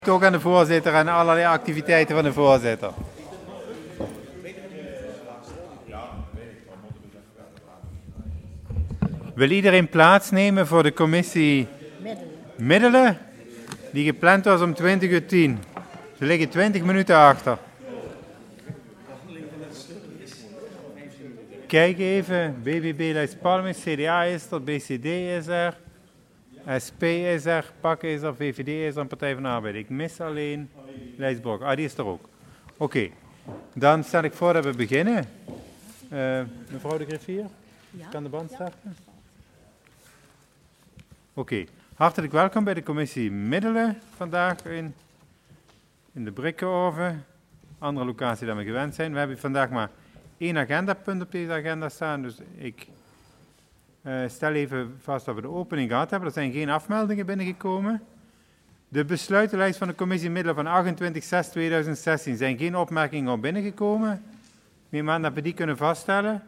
Ook aan de voorzitter en allerlei activiteiten van de voorzitter. Wil iedereen plaatsnemen voor de commissie Middelen, die gepland was om 20:10. Ze liggen 20 minuten achter. Kijk even, BBB Lijst Palme, CDA is er, BCD is er, SP is er, PAK is er, VVD is er en Partij van de Arbeid. Ik mis alleen Lijstborg. Ah, die is er ook. Oké, dan stel ik voor dat we beginnen. Mevrouw de Griffier, kan de band starten? Oké, hartelijk welkom bij de commissie Middelen vandaag in de Brikkenoven. Andere locatie dan we gewend zijn. We hebben vandaag maar 1 agendapunt op deze agenda staan, dus ik stel even vast dat we de opening gehad hebben. Er zijn geen afmeldingen binnengekomen. De besluitenlijst van de commissie Middelen van 28/6/2016 zijn geen opmerkingen op binnengekomen. Ik neem aan dat we die kunnen vaststellen.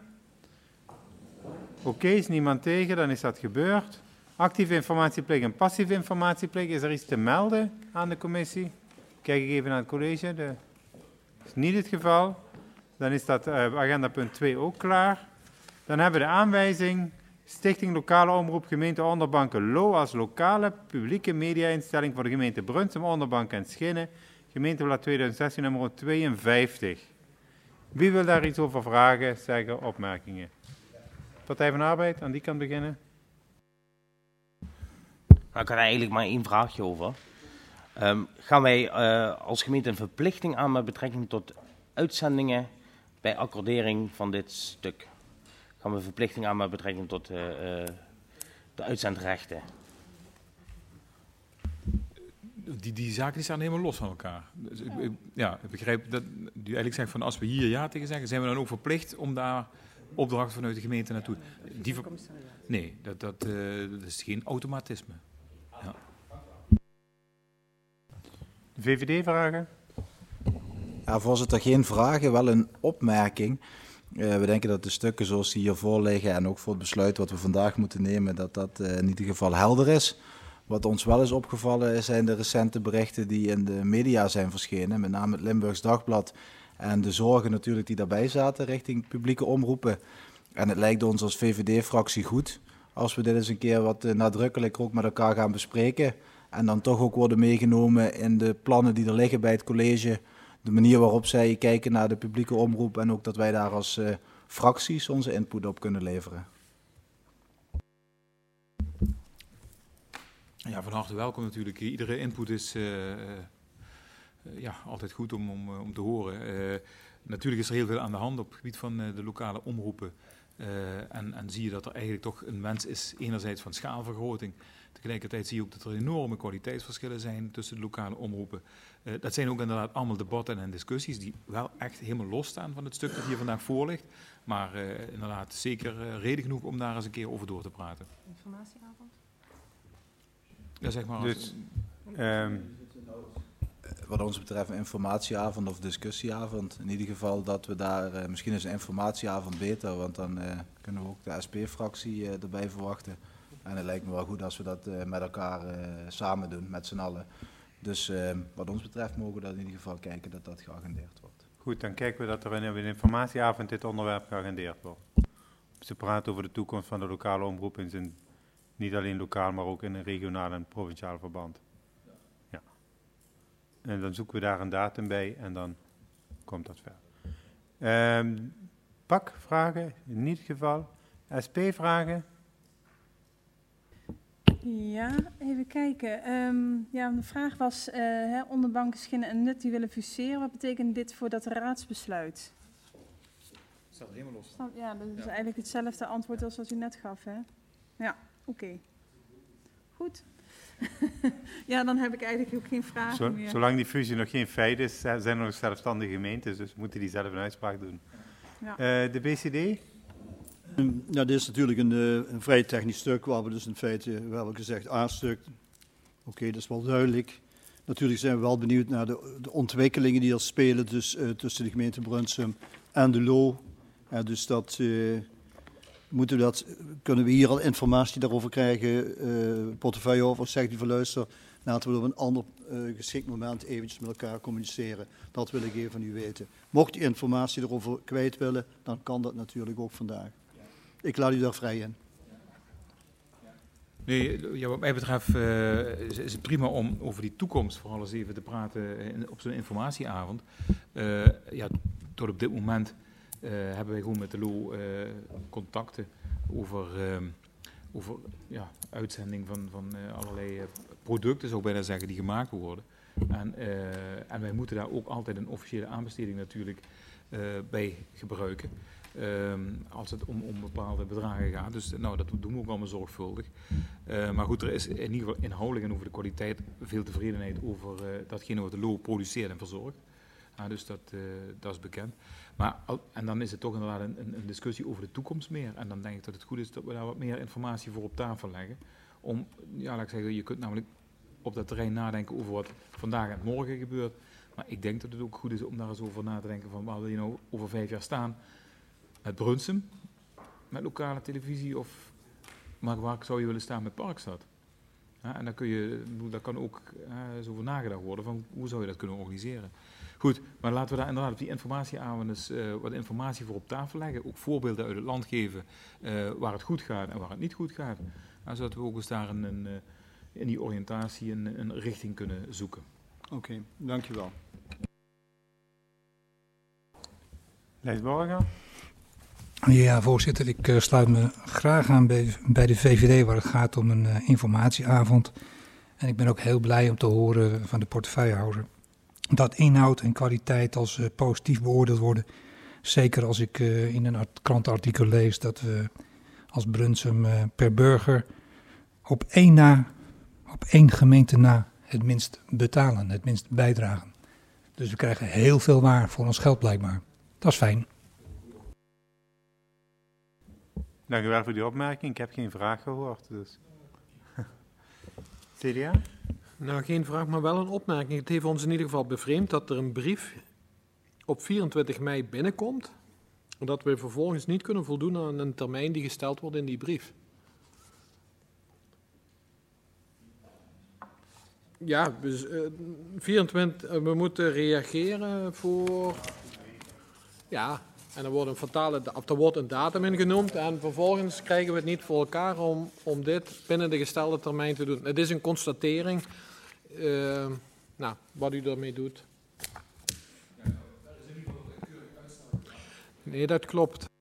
Oké, is niemand tegen, dan is dat gebeurd. Actieve informatieplicht en passieve informatieplicht. Is er iets te melden aan de commissie? Kijk ik even naar het college. Dat is niet het geval. Dan is dat agendapunt 2 ook klaar. Dan hebben we de aanwijzing Stichting Lokale Omroep Gemeente Onderbanken LO als lokale publieke media-instelling voor de gemeente Brunsum, Onderbanken en Schinnen. Gemeenteblad 2016 nummer 52. Wie wil daar iets over vragen, zeggen, opmerkingen? Partij van de Arbeid, aan die kant beginnen. Nou, ik had eigenlijk maar 1 vraagje over. Gaan wij als gemeente een verplichting aan met betrekking tot uitzendingen bij accordering van dit stuk? Gaan we een verplichting aan met betrekking tot de uitzendrechten? Die zaken staan helemaal los van elkaar. Dus ik begrijp dat u eigenlijk zegt van als we hier ja tegen zeggen, zijn we dan ook verplicht om daar opdrachten vanuit de gemeente naartoe. Nee, dat is geen automatisme. Ja. De VVD vragen? Ja, voorzitter, geen vragen, wel een opmerking. We denken dat de stukken zoals die hier voorliggen en ook voor het besluit wat we vandaag moeten nemen, dat in ieder geval helder is. Wat ons wel is opgevallen zijn de recente berichten die in de media zijn verschenen, met name het Limburgs Dagblad en de zorgen natuurlijk die daarbij zaten richting publieke omroepen. En het lijkt ons als VVD-fractie goed als we dit eens een keer wat nadrukkelijker ook met elkaar gaan bespreken en dan toch ook worden meegenomen in de plannen die er liggen bij het college. De manier waarop zij kijken naar de publieke omroep en ook dat wij daar als fracties onze input op kunnen leveren. Ja, van harte welkom natuurlijk. Iedere input is altijd goed om te horen. Natuurlijk is er heel veel aan de hand op het gebied van de lokale omroepen. En zie je dat er eigenlijk toch een wens is enerzijds van schaalvergroting. Tegelijkertijd zie je ook dat er enorme kwaliteitsverschillen zijn tussen de lokale omroepen. Dat zijn ook inderdaad allemaal debatten en discussies die wel echt helemaal losstaan van het stuk dat hier vandaag voor ligt. Maar inderdaad zeker reden genoeg om daar eens een keer over door te praten. Informatieavond? Ja, zeg maar. Dus, wat ons betreft een informatieavond of discussieavond. In ieder geval dat we daar, misschien is een informatieavond beter, want dan kunnen we ook de SP-fractie erbij verwachten. En het lijkt me wel goed als we dat met elkaar samen doen, met z'n allen. Dus wat ons betreft mogen we dat in ieder geval kijken dat dat geagendeerd wordt. Goed, dan kijken we dat er in een informatieavond dit onderwerp geagendeerd wordt. Ze praten over de toekomst van de lokale omroep in zijn, niet alleen lokaal, maar ook in een regionaal en provinciaal verband. Ja. En dan zoeken we daar een datum bij en dan komt dat ver. PAK vragen, in ieder geval. SP vragen. Ja, even kijken. De vraag was, Onderbanken, Schinnen en Nut die willen fuseren. Wat betekent dit voor dat raadsbesluit? Staat er helemaal los. Ja, dat is eigenlijk hetzelfde antwoord als wat u net gaf, hè? Ja, oké. Goed. Ja, dan heb ik eigenlijk ook geen vragen meer. Zolang die fusie nog geen feit is, zijn er nog zelfstandige gemeentes, dus moeten die zelf een uitspraak doen. Ja. De BCD? Ja, dit is natuurlijk een vrij technisch stuk, waar we dus in feite, we hebben gezegd A-stuk. Oké, dat is wel duidelijk. Natuurlijk zijn we wel benieuwd naar de ontwikkelingen die er spelen tussen de gemeente Brunsum en de LO. Dus dat moeten we kunnen we hier al informatie daarover krijgen, portefeuille over, zegt u van luister, Laten we op een ander geschikt moment eventjes met elkaar communiceren. Dat wil ik even van u weten. Mocht u informatie erover kwijt willen, dan kan dat natuurlijk ook vandaag. Ik laat u daar vrij in. Nee, ja, wat mij betreft is het prima om over die toekomst vooral eens even te praten op zo'n informatieavond. Ja, tot op dit moment hebben wij gewoon met de LO contacten over uitzending van allerlei producten, zou ik bijna zeggen, die gemaakt worden. En wij moeten daar ook altijd een officiële aanbesteding natuurlijk bij gebruiken. Als het om bepaalde bedragen gaat. Dus nou, dat doen we ook allemaal zorgvuldig. Maar goed, er is in ieder geval inhoudelijk en over de kwaliteit veel tevredenheid over datgene wat de LO produceert en verzorgt. Dus dat is bekend. En dan is het toch inderdaad een discussie over de toekomst meer. En dan denk ik dat het goed is dat we daar wat meer informatie voor op tafel leggen. Laat ik zeggen, je kunt namelijk op dat terrein nadenken over wat vandaag en morgen gebeurt. Maar ik denk dat het ook goed is om daar eens over na te denken van waar wil je nou over 5 jaar staan? Met Brunsum, met lokale televisie maar waar zou je willen staan met Parkstad? En daar kan ook eens over nagedacht worden van hoe zou je dat kunnen organiseren. Goed, maar laten we daar inderdaad op die informatieavonden wat informatie voor op tafel leggen. Ook voorbeelden uit het land geven waar het goed gaat en waar het niet goed gaat. Zodat we ook eens daar in die oriëntatie een richting kunnen zoeken. Oké, dankjewel. Lees Borger. Ja, voorzitter, ik sluit me graag aan bij de VVD waar het gaat om een informatieavond. En ik ben ook heel blij om te horen van de portefeuillehouder dat inhoud en kwaliteit als positief beoordeeld worden. Zeker als ik in een krantenartikel lees dat we als Brunsum per burger op één gemeente na het minst betalen, het minst bijdragen. Dus we krijgen heel veel waar voor ons geld blijkbaar. Dat is fijn. Dank u wel voor die opmerking. Ik heb geen vraag gehoord. Dus. CDA? Nou, geen vraag, maar wel een opmerking. Het heeft ons in ieder geval bevreemd dat er een brief op 24 mei binnenkomt. En dat we vervolgens niet kunnen voldoen aan een termijn die gesteld wordt in die brief. Ja, dus, 24, we moeten reageren voor... Ja, en er wordt een datum in genoemd en vervolgens krijgen we het niet voor elkaar om dit binnen de gestelde termijn te doen. Het is een constatering, wat u ermee doet. Nee, dat klopt.